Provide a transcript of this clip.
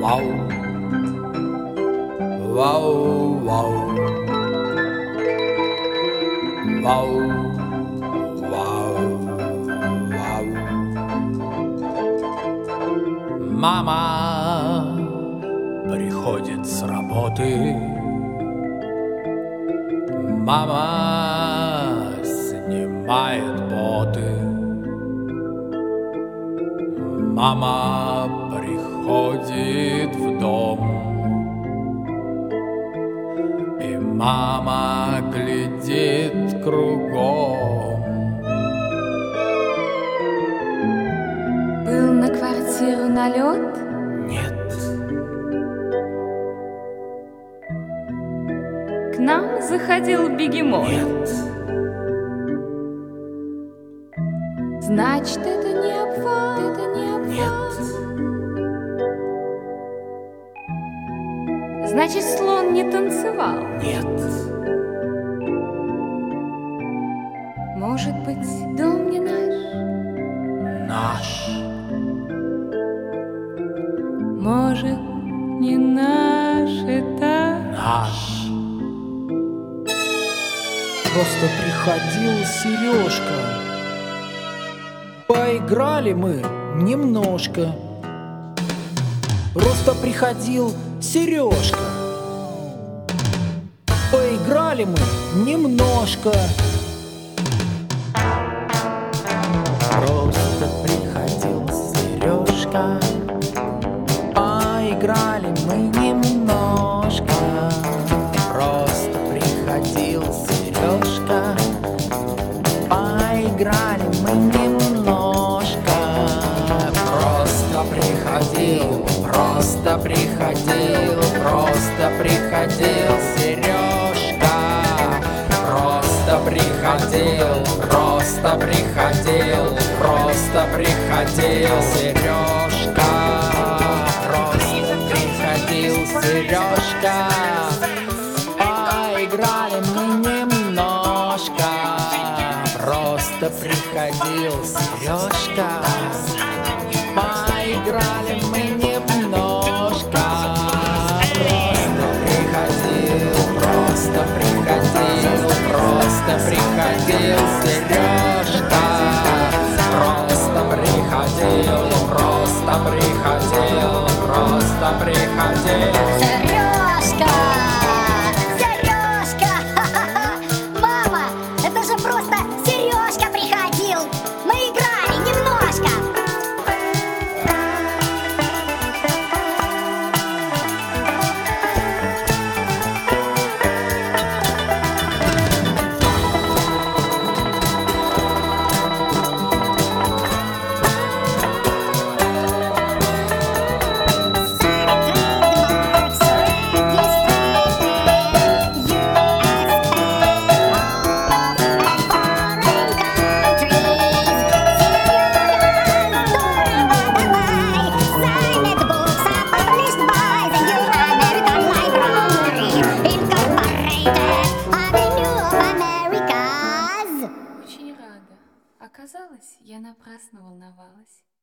Вау, вау, вау, вау, вау, вау. Мама приходит с работы, мама снимает боты, мама приходит в дом, и мама глядит кругом. Был на квартиру налет? Нет. К нам заходил бегемот? Нет. Значит, это не обвал, это не обвал. Нет. Значит, слон не танцевал. Нет. Может быть, дом не наш? Наш. Может, не наш этаж? Наш. Просто приходил Сережка. Поиграли мы немножко. Просто приходил Сережка. Поиграли мы немножко. Просто приходил Сережка. Поиграли мы немножко. Просто приходил Сережка. Поиграли мы немножко. Просто приходил, просто приходил, просто приходил Сережка. Просто приходил, просто приходил, просто приходил Сережка. Просто приходил Сережка. Поиграли мы немножко. Просто приходил Сережка. Поиграли мы немножко. Просто приходил, просто приходил, просто приходил Сережка. Просто приходил, просто приходил, просто приходил. Сережка! Сережка! Мама, это же просто Сережка приходил! Мы играли немножко! Очень рада. Оказалось, я напрасно волновалась.